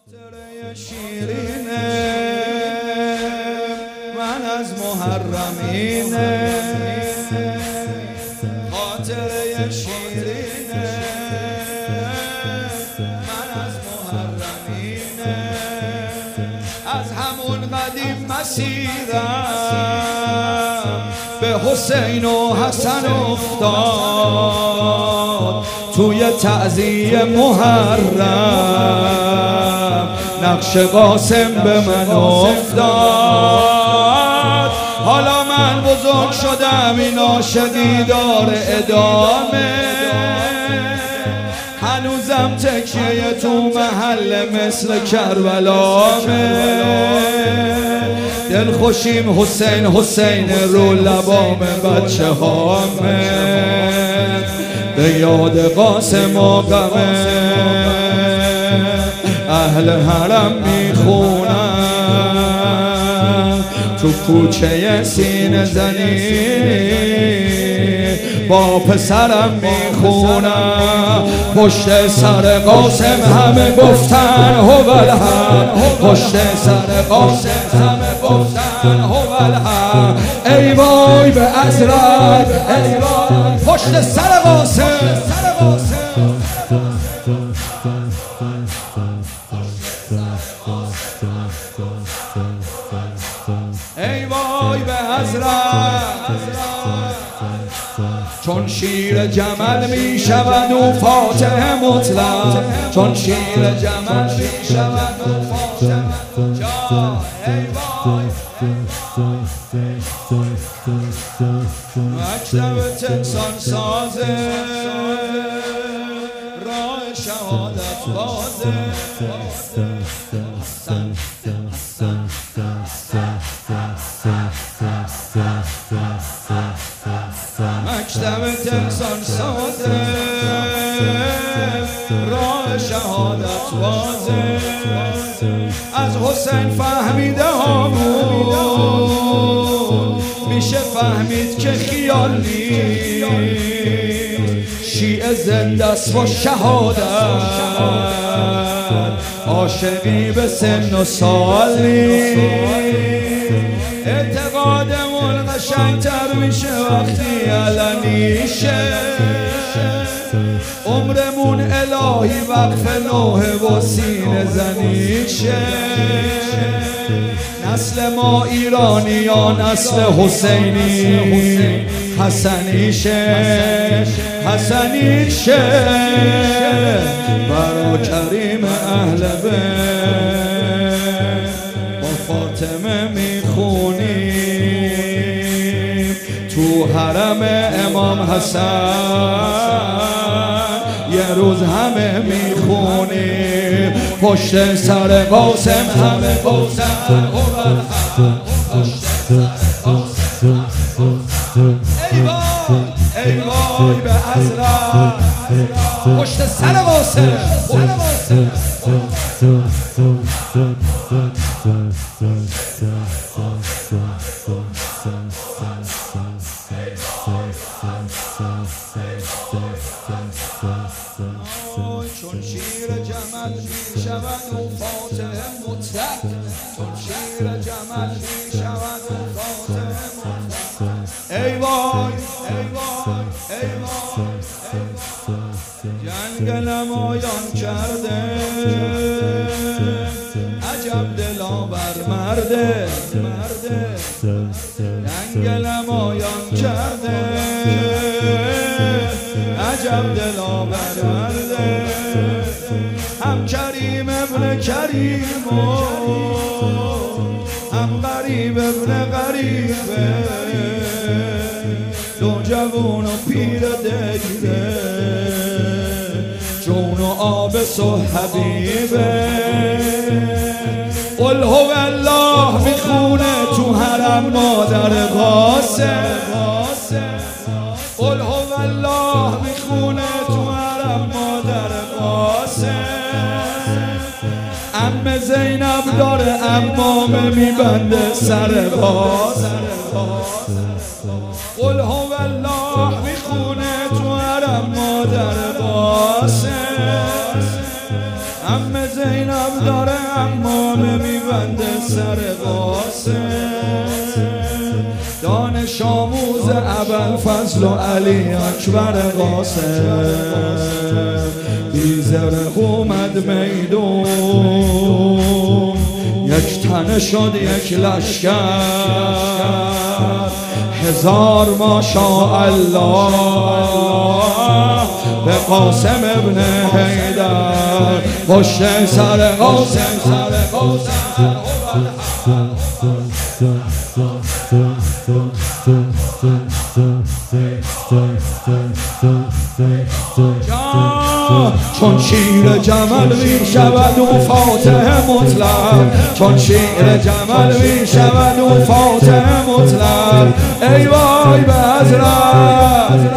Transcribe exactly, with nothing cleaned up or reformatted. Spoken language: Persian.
خاطره شیرینه من از محرمینه، خاطره شیرینه من از محرمینه، از همون قدیم مسیرم به حسین و حسن افتاد، توی تعزیه محرم نقش قاسم به من افتاد. حالا من بزرگ شدم این عاشقی داره ادامه، هنوزم تکیه تو محل مثل کربلامه، دل خوشیم حسین حسین رو لبام بچه هامه، به یاد قاسم و غمه اهل حرم میخونن، تو کوچه سینه زنی با پسرم میخونم، پشت سر قاسم همه گفتن هوالهم، پشت سر قاسم همه گفتن هوالهم، ای وای به ازرق ای وای پشت سر قاسم، ای وای به ازرق چون شیر جمل می شود و فاتح مطلق، چون شیر جمل می شود و فاتح مطلق، ای وای مکتب تکسان سازه راه شهادت بازه، مکتب تکسان سازه راه شهادت بازه، از حسین فهمیده هامون میشه فهمید که خیال نیست، شیعه زنده است با شهادت، عاشقی به سن و سال نیست، اعتقادمون قشنگتر میشه وقتی علنی شه، عمرمون الهی وقف نوح و سینه زنی شه، نسل ما ایرانیان نسل حسینی حسنی شه، حسنی شه، برا کریم اهل بیت با فاطمه میخونیم، تو حرم امام حسن یه روز همه میخونیم، پشت سر قاسم همه گفتن هوالهم، ای وای ای وای به ازرق پشت سر قاسم، چون شیر جمل میشود و فاتح مطلق، چون شیر جمل میشود و فاتح مطلق، ای وای ای وای ای وای جنگ نمایان کرده عجب دلاور مرده، جنگ نمایان کرده عجب دلاور مرده، هم کریم ابن کریم و هم غریب ابن غریبه، دو جوون و پیر دیره، جون و آبس و حبیبه، قل هو الله میخونه تو حرم مادر قاسم، قل هو الله میخونه تو حرم مادر قاسم، عم زینب داره عمامه میبنده سر قاسم، قل هو الله میخونه تو حرم مادر قاسم، عمه زینب داره امامه میبنده سر قاسم دانش آموز ابوالفضل و علی اکبر قاسم بی زرق اومد میدون یک تنه شد یک لشکر هزار ماشاءالله به قاسم ابن حیدر پشت سر قاسم سر قاسم چون شیر جمل می شود و فاتح مطلق چون شیر جمل می شود و فاتح مطلق ای وای به حضرت